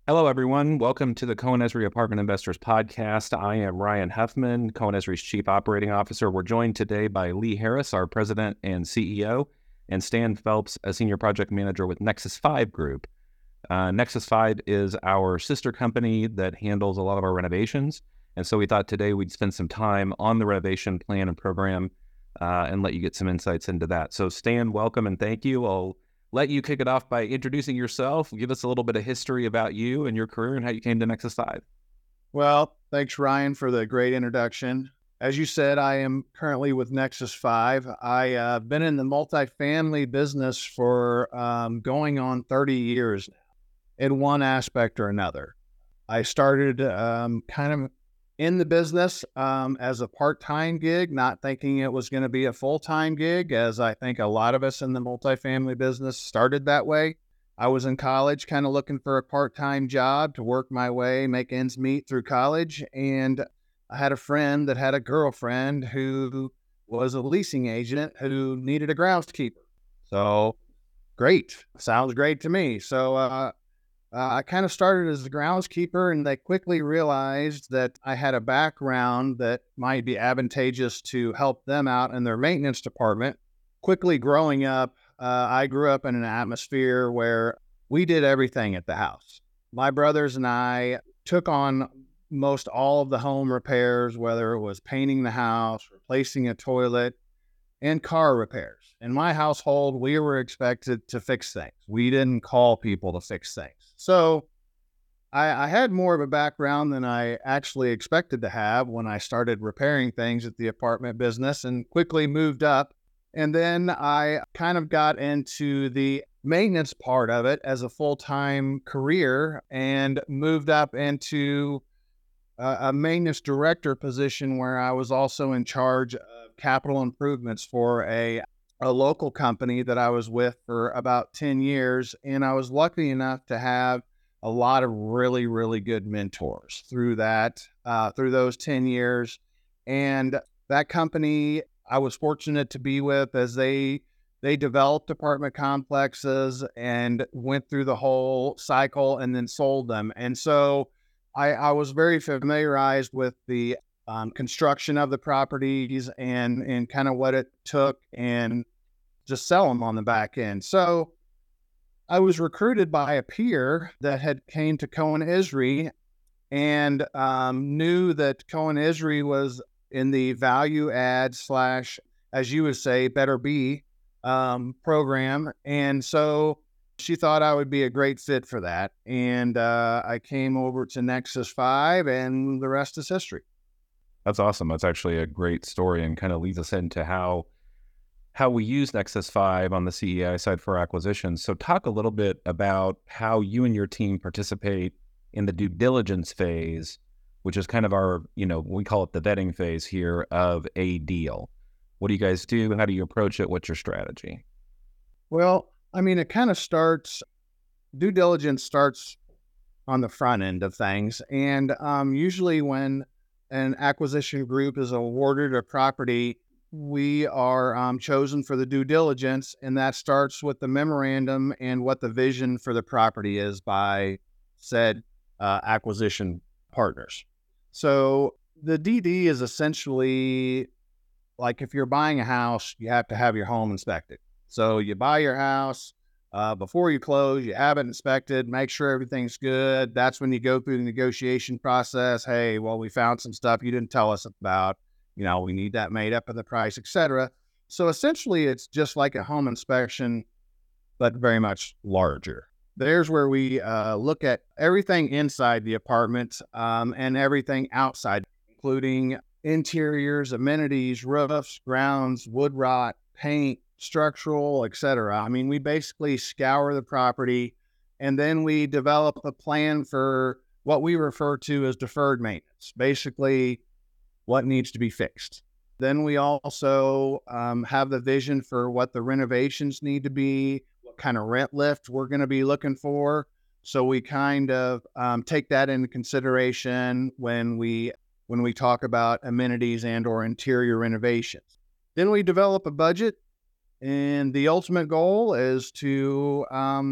Hello, everyone. Welcome to the Cohen Esri Apartment Investors Podcast. I am Ryan Huffman, Cohen Esri's Chief Operating Officer. We're joined today by Lee Harris, our President and CEO, and Stan Phelps, a Senior Project Manager with Nexus 5 Group. Nexus 5 is our sister company that handles a lot of our renovations. And so we thought today we'd spend some time on the renovation plan and program and let you get some insights into that. So Stan, welcome and thank you. I'll let you kick it off by introducing yourself. Give us a little bit of history about you and your career and how you came to Nexus 5. Well, thanks, Ryan, for the great introduction. As you said, I am currently with Nexus 5. I've been in the multifamily business for going on 30 years now, in one aspect or another. I started kind of in the business as a part-time gig, not thinking it was going to be a full-time gig, as I think a lot of us in the multifamily business started that way. I was in college kind of looking for a part-time job to work my way, make ends meet through college. And I had a friend that had a girlfriend who was a leasing agent who needed a groundskeeper. So great. Sounds great to me. So I kind of started as a groundskeeper, and they quickly realized that I had a background that might be advantageous to help them out in their maintenance department. Quickly growing up, I grew up in an atmosphere where we did everything at the house. My brothers and I took on most all of the home repairs, whether it was painting the house, replacing a toilet, and car repairs. In my household, we were expected to fix things. We didn't call people to fix things. So I had more of a background than I actually expected to have when I started repairing things at the apartment business and quickly moved up. And then I kind of got into the maintenance part of it as a full-time career and moved up into a maintenance director position where I was also in charge of capital improvements for a local company that I was with for about 10 years. And I was lucky enough to have a lot of really, really good mentors through those 10 years. And that company I was fortunate to be with as they developed apartment complexes and went through the whole cycle and then sold them. And so I was very familiarized with the construction of the properties and kind of what it took and just sell them on the back end. So I was recruited by a peer that had came to Cohen Esri and knew that Cohen Esri was in the value add / as you would say, better be program. And so she thought I would be a great fit for that. And I came over to Nexus 5 and the rest is history. That's awesome. That's actually a great story and kind of leads us into how we use Nexus 5 on the CEI side for acquisitions. So talk a little bit about how you and your team participate in the due diligence phase, which is kind of our, we call it the vetting phase here of a deal. What do you guys do? How do you approach it? What's your strategy? Well, I mean, it kind of due diligence starts on the front end of things. And usually when an acquisition group is awarded a property, we are chosen for the due diligence, and that starts with the memorandum and what the vision for the property is by said acquisition partners. So the DD is essentially like if you're buying a house, you have to have your home inspected. So you buy your house, before you close, you have it inspected, make sure everything's good. That's when you go through the negotiation process. Hey, well, we found some stuff you didn't tell us about. We need that made up of the price, etc. So essentially, it's just like a home inspection, but very much larger. There's where we look at everything inside the apartment and everything outside, including interiors, amenities, roofs, grounds, wood rot, paint, structural, etc. I mean, we basically scour the property and then we develop a plan for what we refer to as deferred maintenance, basically what needs to be fixed. Then we also have the vision for what the renovations need to be, what kind of rent lift we're going to be looking for. So we kind of take that into consideration when we talk about amenities and or interior renovations. Then we develop a budget, and the ultimate goal is to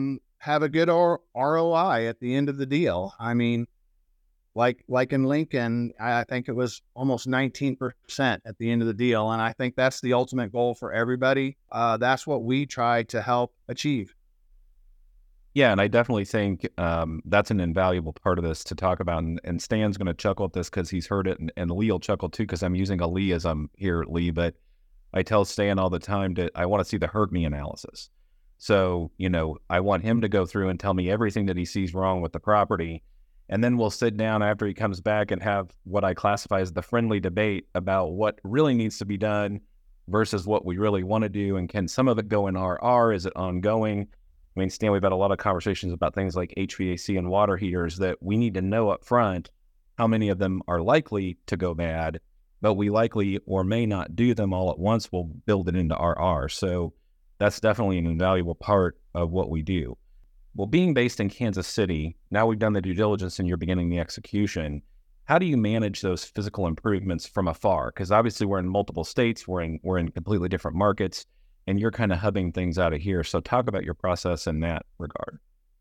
have a good ROI at the end of the deal. I mean, like in Lincoln, I think it was almost 19% at the end of the deal. And I think that's the ultimate goal for everybody. That's what we try to help achieve. Yeah, and I definitely think that's an invaluable part of this to talk about. And Stan's going to chuckle at this because he's heard it, and Lee will chuckle too because I'm using a Lee as I'm here, Lee. But I tell Stan all the time that I want to see the hurt me analysis. So, I want him to go through and tell me everything that he sees wrong with the property. And then we'll sit down after he comes back and have what I classify as the friendly debate about what really needs to be done versus what we really want to do. And can some of it go in RR? Is it ongoing? I mean, Stan, we've had a lot of conversations about things like HVAC and water heaters that we need to know up front how many of them are likely to go bad, but we likely or may not do them all at once. We'll build it into RR. So that's definitely an invaluable part of what we do. Well, being based in Kansas City, now we've done the due diligence and you're beginning the execution. How do you manage those physical improvements from afar? Because obviously we're in multiple states, we're in completely different markets, and you're kind of hubbing things out of here. So talk about your process in that regard.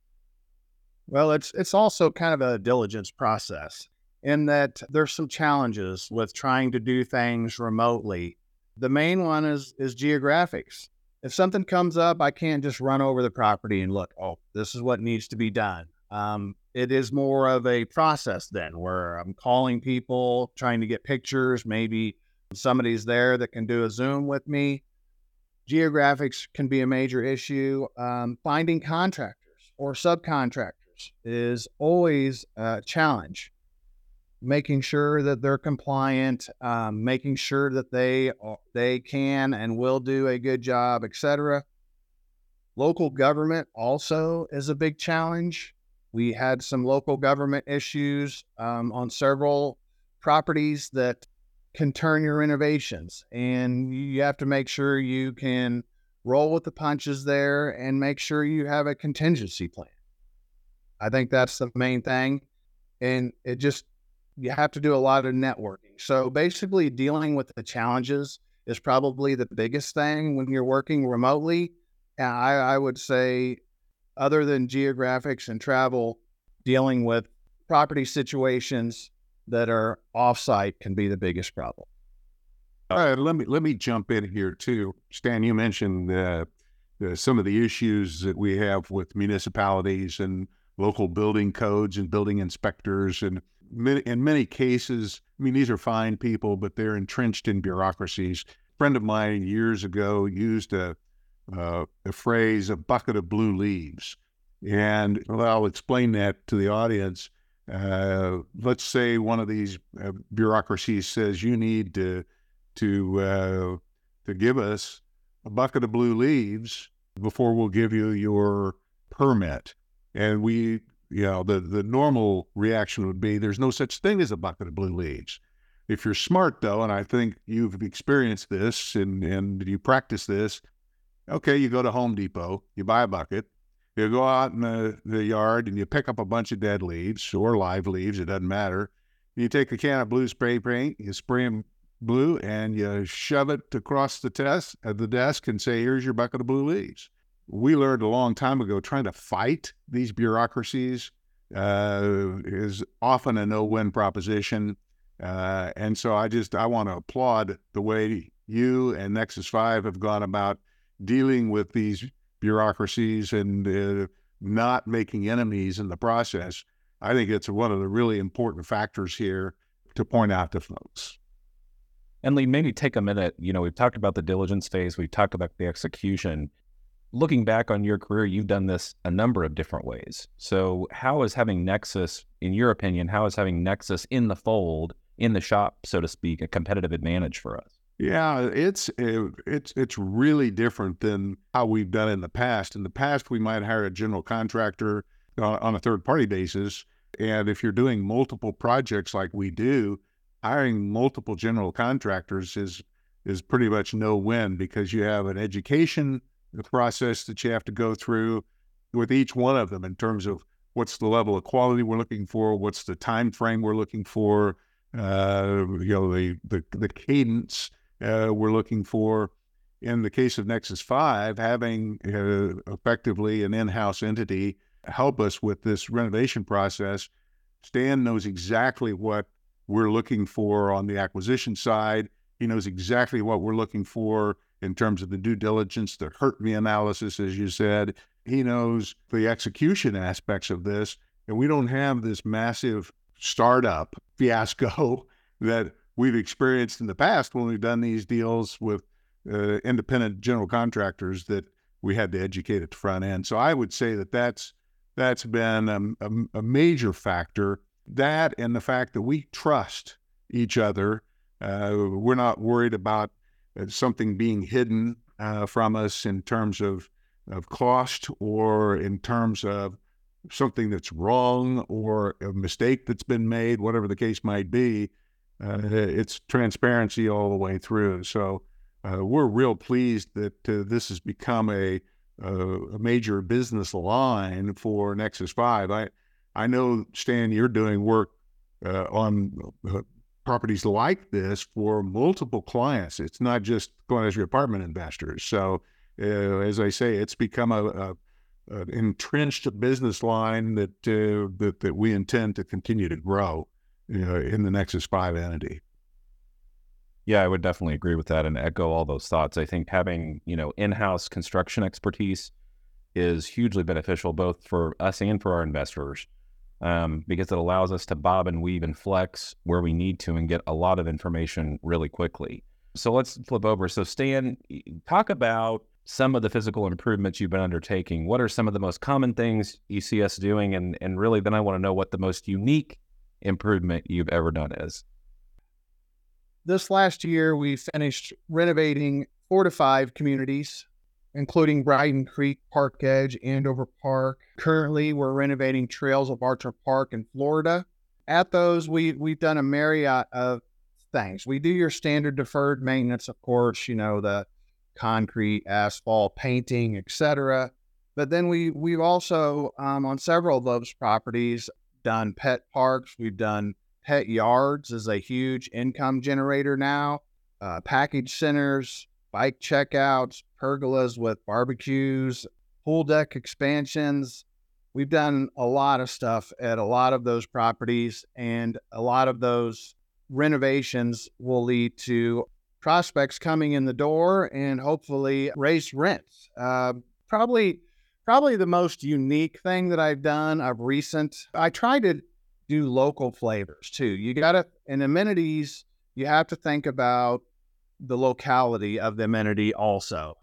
Well, it's also kind of a diligence process in that there's some challenges with trying to do things remotely. The main one is geographics. If something comes up, I can't just run over the property and look, oh, this is what needs to be done. It is more of a process then where I'm calling people, trying to get pictures. Maybe somebody's there that can do a Zoom with me. Geographics can be a major issue. Finding contractors or subcontractors is always a challenge. Making sure that they're compliant, making sure that they can and will do a good job, etc. Local government also is a big challenge. We had some local government issues on several properties that can turn your innovations, and you have to make sure you can roll with the punches there and make sure you have a contingency plan. I think that's the main thing, and you have to do a lot of networking. So basically dealing with the challenges is probably the biggest thing when you're working remotely. And I would say, other than geographics and travel, dealing with property situations that are offsite can be the biggest problem. All right, let me jump in here too. Stan, you mentioned some of the issues that we have with municipalities and local building codes and building inspectors, and in many cases, I mean, these are fine people, but they're entrenched in bureaucracies. A friend of mine years ago used a phrase, a bucket of blue leaves. And I'll explain that to the audience. Let's say one of these bureaucracies says you need to give us a bucket of blue leaves before we'll give you your permit. And the normal reaction would be there's no such thing as a bucket of blue leaves. If you're smart though, and I think you've experienced this and you practice this, okay, you go to Home Depot, you buy a bucket, you go out in the yard and you pick up a bunch of dead leaves or live leaves, it doesn't matter. You take a can of blue spray paint, you spray them blue, and you shove it across the desk and say, here's your bucket of blue leaves. We learned a long time ago trying to fight these bureaucracies is often a no-win proposition. And so I want to applaud the way you and Nexus 5 have gone about dealing with these bureaucracies and not making enemies in the process. I think it's one of the really important factors here to point out to folks. And Lee, maybe take a minute. We've talked about the diligence phase. We've talked about the execution. Looking back on your career, you've done this a number of different ways. So how is having Nexus, in your opinion, in the fold, in the shop, so to speak, a competitive advantage for us? Yeah, it's really different than how we've done in the past. In the past, we might hire a general contractor on a third-party basis. And if you're doing multiple projects like we do, hiring multiple general contractors is pretty much no win because you have an education process that you have to go through with each one of them in terms of what's the level of quality we're looking for, what's the time frame we're looking for, the cadence we're looking for, in the case of Nexus 5, having effectively an in-house entity help us with this renovation process, Stan knows exactly what we're looking for on the acquisition side. He knows exactly what we're looking for in terms of the due diligence, the hurt me analysis, as you said. He knows the execution aspects of this, and we don't have this massive startup fiasco that we've experienced in the past when we've done these deals with independent general contractors that we had to educate at the front end. So I would say that that's been a major factor. That and the fact that we trust each other. We're not worried about something being hidden from us in terms of cost or in terms of something that's wrong or a mistake that's been made, whatever the case might be. It's transparency all the way through. So we're real pleased that this has become a major business line for Nexus 5. I know, Stan, you're doing work on properties like this for multiple clients. It's not just going as your apartment investors. So as I say, it's become an entrenched business line that we intend to continue to grow in the Nexus 5 entity. Yeah, I would definitely agree with that and echo all those thoughts. I think having, in-house construction expertise is hugely beneficial both for us and for our investors, because it allows us to bob and weave and flex where we need to and get a lot of information really quickly. So let's flip over. So Stan, talk about some of the physical improvements you've been undertaking. What are some of the most common things you see us doing? And really, then I want to know what the most unique improvement you've ever done is. This last year, we finished renovating 4 to 5 communities, including Brighton Creek, Park Edge, Andover Park. Currently, we're renovating Trails of Archer Park in Florida. At those, we've done a myriad of things. We do your standard deferred maintenance, of course, the concrete, asphalt, painting, etc. But then we've also, on several of those properties, done pet parks. We've done pet yards as a huge income generator now, package centers, bike checkouts, pergolas with barbecues, pool deck expansions. We've done a lot of stuff at a lot of those properties, and a lot of those renovations will lead to prospects coming in the door and hopefully raise rents. Probably the most unique thing that I've done of recent, I try to do local flavors too. In amenities, you have to think about the locality of the amenity also.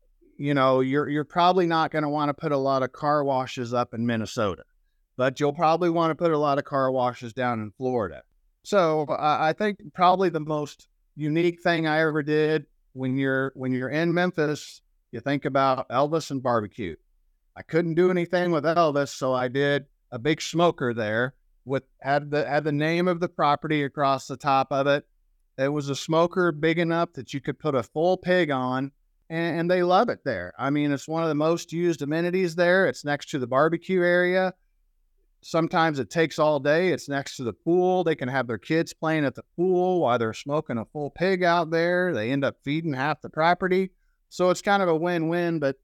You're probably not going to want to put a lot of car washes up in Minnesota, but you'll probably want to put a lot of car washes down in Florida. So I think probably the most unique thing I ever did, when you're in Memphis, you think about Elvis and barbecue. I couldn't do anything with Elvis, so I did a big smoker there had the name of the property across the top of it. It was a smoker big enough that you could put a full pig on, and they love it there. I mean, it's one of the most used amenities there. It's next to the barbecue area. Sometimes it takes all day. It's next to the pool. They can have their kids playing at the pool while they're smoking a full pig out there. They end up feeding half the property. So it's kind of a win-win, but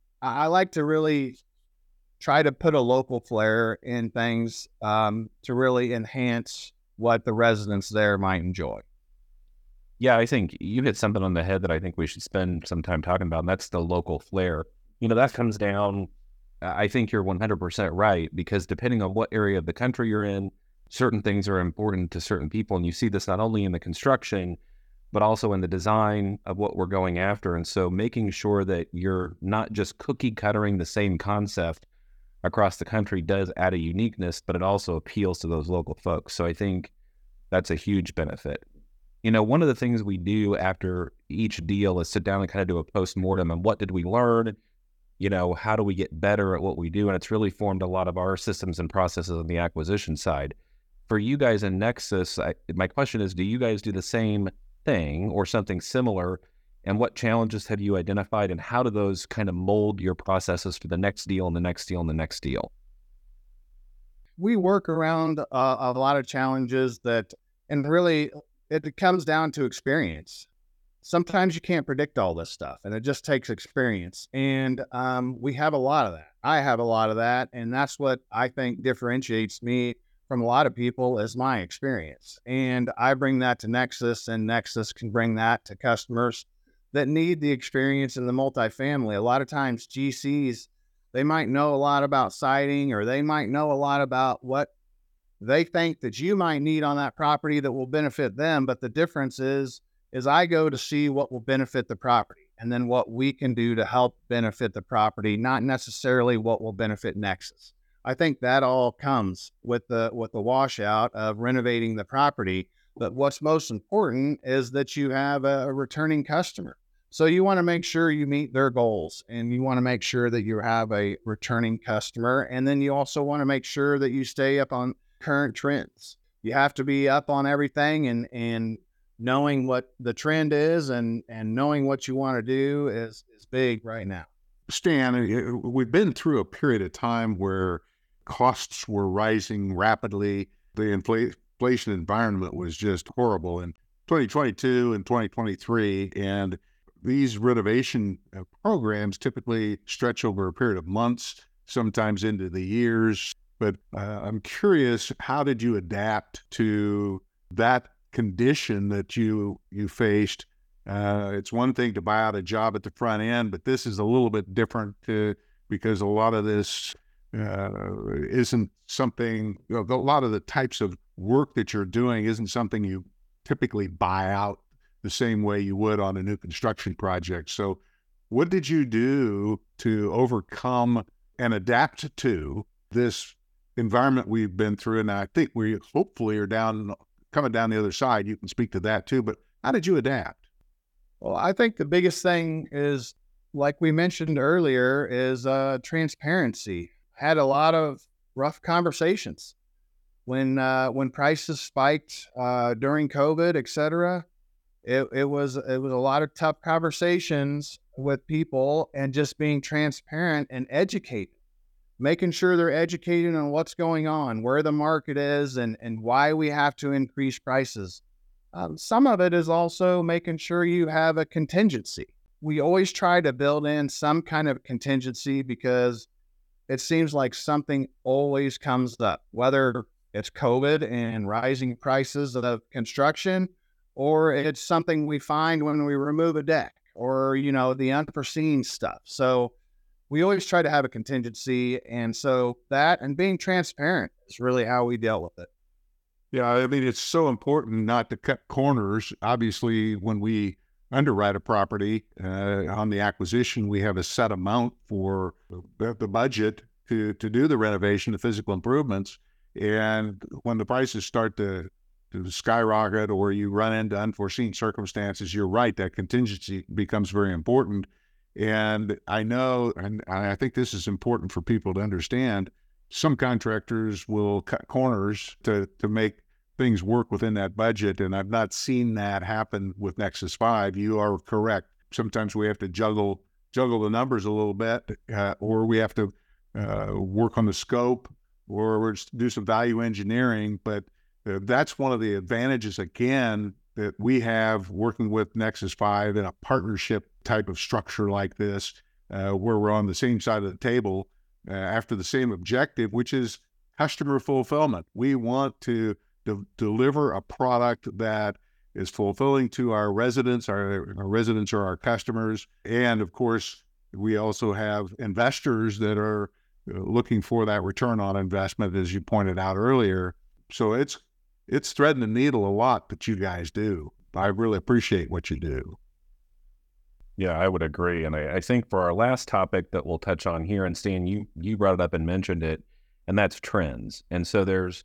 I like to really try to put a local flair in things to really enhance what the residents there might enjoy. Yeah, I think you hit something on the head that I think we should spend some time talking about, and that's the local flair. That comes down, I think you're 100% right, because depending on what area of the country you're in, certain things are important to certain people. And you see this not only in the construction, but also in the design of what we're going after. And so making sure that you're not just cookie cuttering the same concept across the country does add a uniqueness, but it also appeals to those local folks. So I think that's a huge benefit. One of the things we do after each deal is sit down and kind of do a post-mortem and what did we learn? How do we get better at what we do? And it's really formed a lot of our systems and processes on the acquisition side. For you guys in Nexus, my question is, do you guys do the same thing or something similar? And what challenges have you identified, and how do those kind of mold your processes for the next deal and the next deal and the next deal? We work around a lot of challenges and really it comes down to experience. sometimes you can't predict all this stuff, and it just takes experience. And we have a lot of that. I have a lot of that, and that's what I think differentiates me from a lot of people is my experience. And I bring that to Nexus, and Nexus can bring that to customers that need the experience in the multifamily. A lot of times GCs, they might know a lot about siding, or they might know a lot about what they think that you might need on that property that will benefit them. But the difference is I go to see what will benefit the property, and then what we can do to help benefit the property, not necessarily what will benefit Nexus. I think that all comes with the washout of renovating the property. But what's most important is that you have a returning customer. So you want to make sure you meet their goals, and you want to make sure that you have a returning customer. And then you also want to make sure that you stay up on current trends. You have to be up on everything, and knowing what the trend is and knowing what you want to do is big right now. Stan, we've been through a period of time where costs were rising rapidly. The inflation environment was just horrible in 2022 and 2023. And these renovation programs typically stretch over a period of months, sometimes into the years. But I'm curious, how did you adapt to that condition that you faced? It's one thing to buy out a job at the front end, but this is a little bit different because a lot of this isn't something, a lot of the types of work that you're doing isn't something you typically buy out the same way you would on a new construction project. So what did you do to overcome and adapt to this environment we've been through? And I think we hopefully are coming down the other side. You can speak to that too, but how did you adapt? Well, I think the biggest thing is, like we mentioned earlier, is transparency. Had a lot of rough conversations when prices spiked during COVID, et cetera. It was a lot of tough conversations with people, and just being transparent and educated, making sure they're educated on what's going on, where the market is, and why we have to increase prices. Some of it is also making sure you have a contingency. We always try to build in some kind of contingency, because it seems like something always comes up, whether it's COVID and rising prices of construction, or it's something we find when we remove a deck, or, the unforeseen stuff. So we always try to have a contingency. And so that, and being transparent, is really how we dealt with it. Yeah, I mean, it's so important not to cut corners. Obviously, when we underwrite a property on the acquisition, we have a set amount for the budget to do the renovation, the physical improvements. And when the prices start to skyrocket, or you run into unforeseen circumstances, you're right, that contingency becomes very important. And I know, and I think this is important for people to understand, some contractors will cut corners to make things work within that budget. And I've not seen that happen with Nexus 5. You are correct. Sometimes we have to juggle the numbers a little bit, or we have to work on the scope, or we'll do some value engineering. But that's one of the advantages, again, that we have working with Nexus 5 in a partnership type of structure like this, where we're on the same side of the table after the same objective, which is customer fulfillment. We want to deliver a product that is fulfilling to our residents. Our residents are our customers. And of course, we also have investors that are looking for that return on investment, as you pointed out earlier. So it's threading the needle a lot that you guys do. I really appreciate what you do. Yeah, I would agree. And I think for our last topic that we'll touch on here, and Stan, you brought it up and mentioned it, and that's trends. And so there's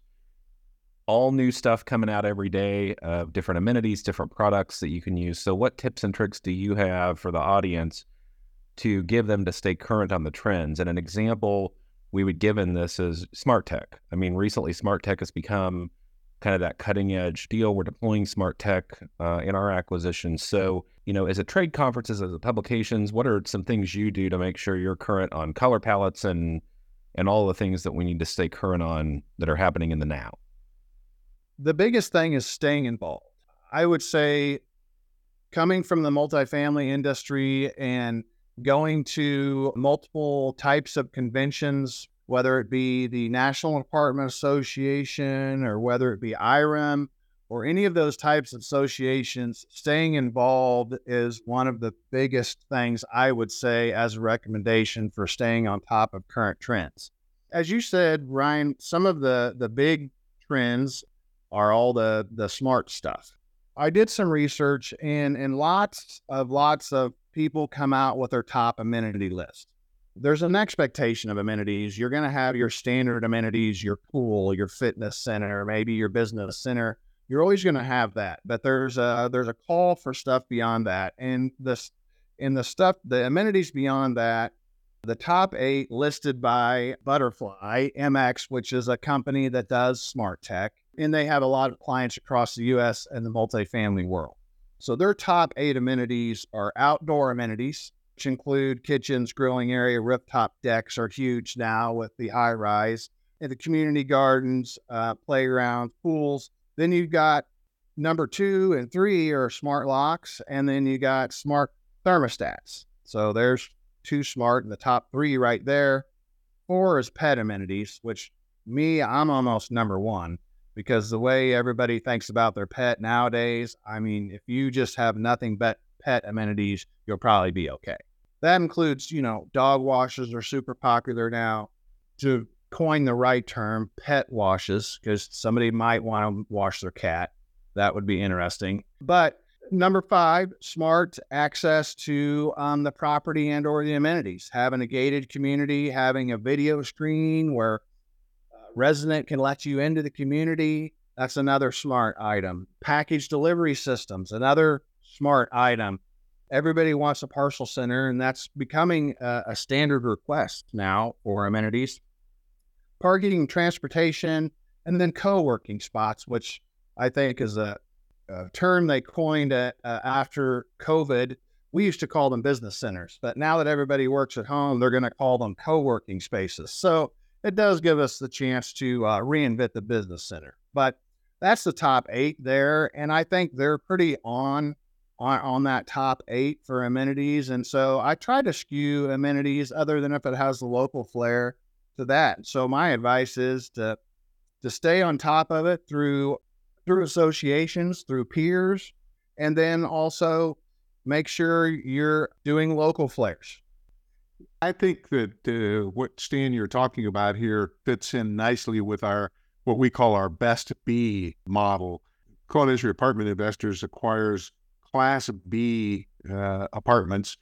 all new stuff coming out every day, different amenities, different products that you can use. So what tips and tricks do you have for the audience to give them to stay current on the trends? And an example we would give in this is smart tech. I mean, recently smart tech has become kind of that cutting edge deal. We're deploying smart tech in our acquisitions. So, is it trade conferences, as it publications? What are some things you do to make sure you're current on color palettes and all the things that we need to stay current on that are happening in the now? The biggest thing is staying involved. I would say Coming from the multifamily industry and going to multiple types of conventions, whether it be the National Apartment Association or whether it be IREM or any of those types of associations, staying involved is one of the biggest things I would say as a recommendation for staying on top of current trends. As you said, Ryan, some of the big trends are all the smart stuff. I did some research and lots of people come out with their top amenity list. There's an expectation of amenities. You're going to have your standard amenities, your pool, your fitness center, maybe your business center. You're always going to have that, but there's a call for stuff beyond that. And the amenities beyond that, the top 8 listed by Butterfly MX, which is a company that does smart tech, and they have a lot of clients across the U.S. and the multifamily world. So their top 8 amenities are outdoor amenities, which include kitchens, grilling area, rooftop decks are huge now with the high rise, and the community gardens, playgrounds, pools. Then you've got number 2 and 3 are smart locks, and then you got smart thermostats. So there's 2 smart in the top 3 right there. 4 is pet amenities, which I'm almost number 1. Because the way everybody thinks about their pet nowadays, I mean, if you just have nothing but pet amenities, you'll probably be okay. That includes, dog washes are super popular now. To coin the right term, pet washes, because somebody might want to wash their cat. That would be interesting. But number 5, smart access to the property and or the amenities. Having a gated community, having a video screen where resident can let you into the community. That's another smart item. Package delivery systems, another smart item. Everybody wants a parcel center, and that's becoming a standard request now for amenities. Parking, transportation, and then co-working spots, which I think is a term they coined after COVID. We used to call them business centers, but now that everybody works at home, they're going to call them co-working spaces. So it does give us the chance to reinvent the business center. But that's the top 8 there, and I think they're pretty on that top 8 for amenities. And so I try to skew amenities, other than if it has the local flair, to that. So my advice is to stay on top of it through associations, through peers, and then also make sure you're doing local flares. I think that what Stan you're talking about here fits in nicely with what we call our Best B model. Cohen Esri Apartment Investors acquires Class B apartments.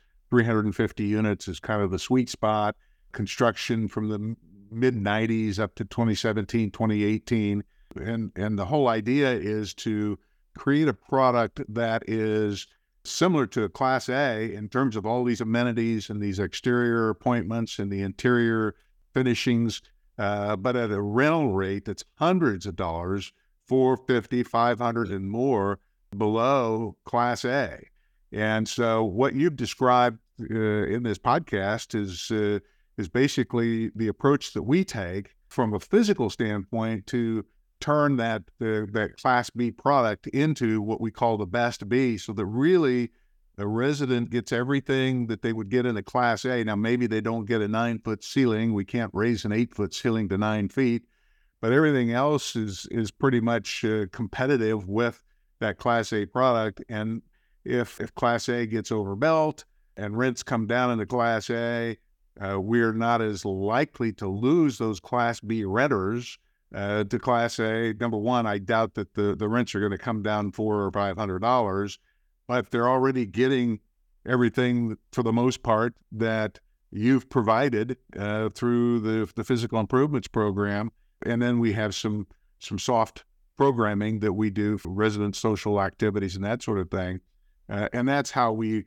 350 units is kind of the sweet spot. Construction from the mid-90s up to 2017, 2018. And the whole idea is to create a product that is similar to a Class A in terms of all these amenities and these exterior appointments and the interior finishings, but at a rental rate that's hundreds of dollars, $450, $500 and more below Class A. And so what you've described in this podcast is basically the approach that we take from a physical standpoint to turn that Class B product into what we call the Best B, so that really a resident gets everything that they would get in a Class A. Now, maybe they don't get a 9-foot ceiling. We can't raise an 8-foot ceiling to 9 feet, but everything else is pretty much competitive with that Class A product. And if Class A gets overbuilt and rents come down into Class A, we're not as likely to lose those Class B renters to Class A. Number one, I doubt that the rents are going to come down $400 or $500, but they're already getting everything for the most part that you've provided through the physical improvements program. And then we have some soft programming that we do for resident social activities and that sort of thing. And that's how we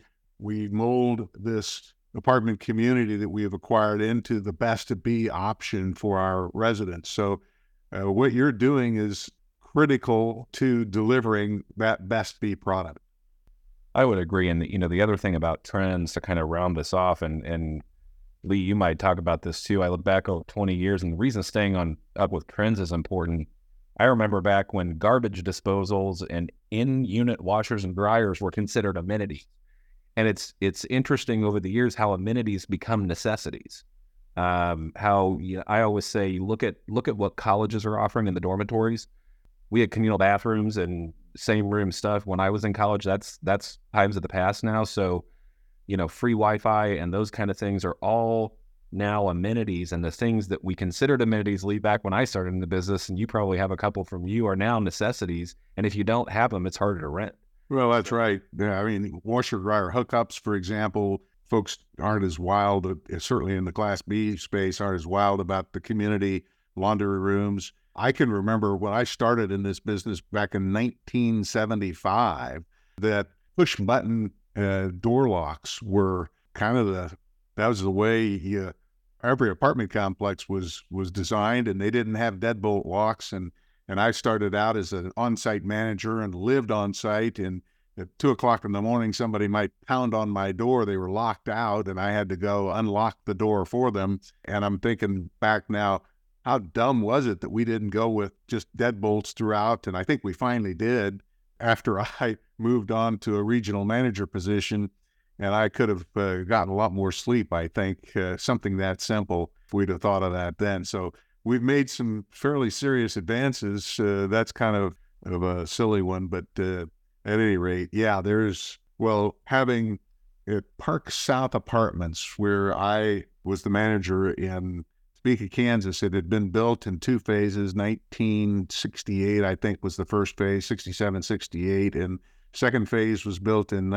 mold this apartment community that we have acquired into the Best B option for our residents. So what you're doing is critical to delivering that Best B product. I would agree. And, the other thing about trends to kind of round this off, and Lee, you might talk about this too. I look back over 20 years, and the reason staying up with trends is important I remember back when garbage disposals and in-unit washers and dryers were considered amenities. And it's interesting over the years how amenities become necessities. How I always say, look at what colleges are offering in the dormitories. We had communal bathrooms and same room stuff when I was in college. That's times of the past now. So, free Wi-Fi and those kind of things are all now amenities, and the things that we considered amenities lead back when I started in the business, and you probably have a couple from you, are now necessities. And if you don't have them, it's harder to rent. Well, that's right. Yeah, I mean, washer dryer hookups, for example, folks aren't as wild, certainly in the Class B space, aren't as wild about the community laundry rooms. I can remember when I started in this business back in 1975, that push button door locks were kind of that was the way every apartment complex was designed, and they didn't have deadbolt locks. And I started out as an on-site manager and lived on site. And at 2:00 in the morning, somebody might pound on my door. They were locked out, and I had to go unlock the door for them. And I'm thinking back now, how dumb was it that we didn't go with just deadbolts throughout? And I think we finally did after I moved on to a regional manager position. And I could have gotten a lot more sleep, I think, something that simple, if we'd have thought of that then. So we've made some fairly serious advances. That's kind of a silly one. But at any rate, yeah, having Park South Apartments, where I was the manager in Topeka, Kansas, it had been built in two phases. 1968, I think, was the first phase, 67, 68. And second phase was built in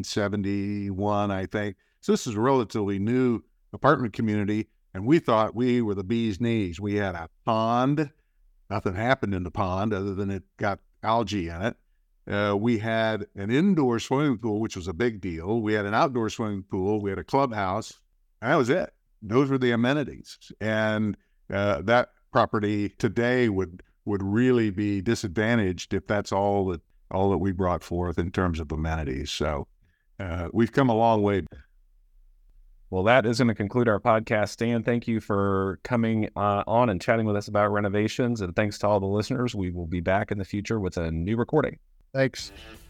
1971, I think. So this is a relatively new apartment community, and we thought we were the bee's knees. We had a pond. Nothing happened in the pond other than it got algae in it. We had an indoor swimming pool, which was a big deal. We had an outdoor swimming pool. We had a clubhouse. And that was it. Those were the amenities. And that property today would really be disadvantaged if that's all that we brought forth in terms of amenities. So we've come a long way. Well, that is going to conclude our podcast. Stan, thank you for coming on and chatting with us about renovations. And thanks to all the listeners. We will be back in the future with a new recording. Thanks.